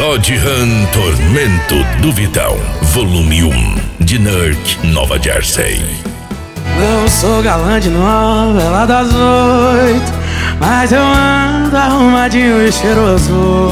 Dodge Ram Tormento do Vitão, volume 1, de Newark, Nova Jersey. Não sou galã de novela das 8, mas eu ando arrumadinho e cheiroso.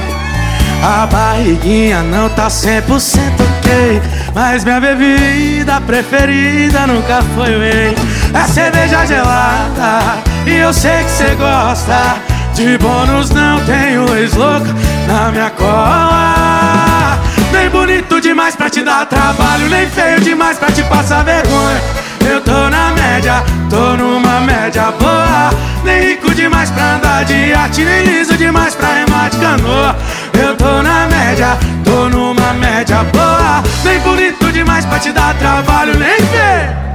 A barriguinha não tá 100% ok, mas minha bebida preferida nunca foi whey. É cerveja gelada e eu sei que cê gosta. De bônus não tenho ex-louca na minha cola. Nem bonito demais pra te dar trabalho, nem feio demais pra te passar vergonha. Eu tô na média, tô numa média boa. Nem rico demais pra andar de iate, nem liso demais pra remar de canoa. Eu tô na média, tô numa média boa. Nem bonito demais pra te dar trabalho, nem feio.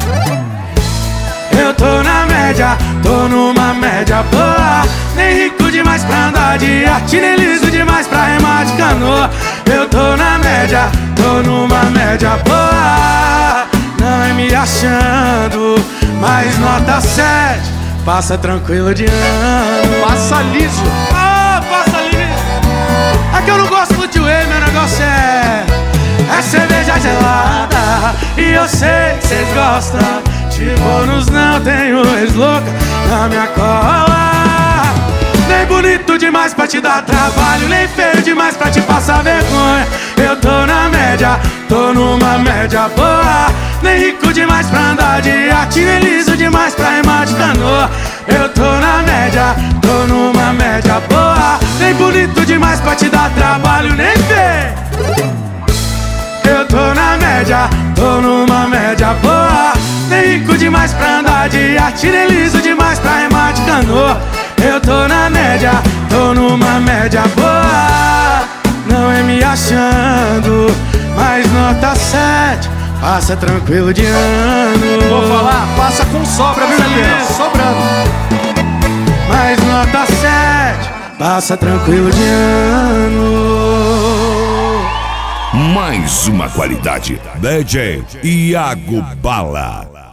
Eu tô na média, tô numa média boa. Nem rico demais pra andar de iate, nem liso demais pra remar de canoa. Eu tô na média, tô numa média boa. Não é me achando, mas nota 7. Passa tranquilo de ano. Passa liso. Ah, passa liso. É que eu não gosto muito de whey, meu negócio é cerveja gelada. E eu sei que cês gostam. De bônus não tenho ex-louca na minha cola. Nem bonito demais pra te dar trabalho, nem feio demais pra te passar vergonha. Eu tô na média, tô numa média boa. Nem rico demais pra andar de iate, nem liso demais pra remar de canoa. Eu tô na média, tô numa média boa. Nem bonito demais pra te dar trabalho, nem feio. Eu tô na média, tô numa média boa. Nem rico demais pra andar de iate, nem liso demais pra remar de canoa. Eu tô na média, tô numa média boa. Não é me achando, mas nota 7. Passa tranquilo de ano. Vou falar, passa com sobra, viu, Juliano? Sobrando. Mas nota 7. Passa tranquilo de ano. Mais uma qualidade. DJ Iago Bala.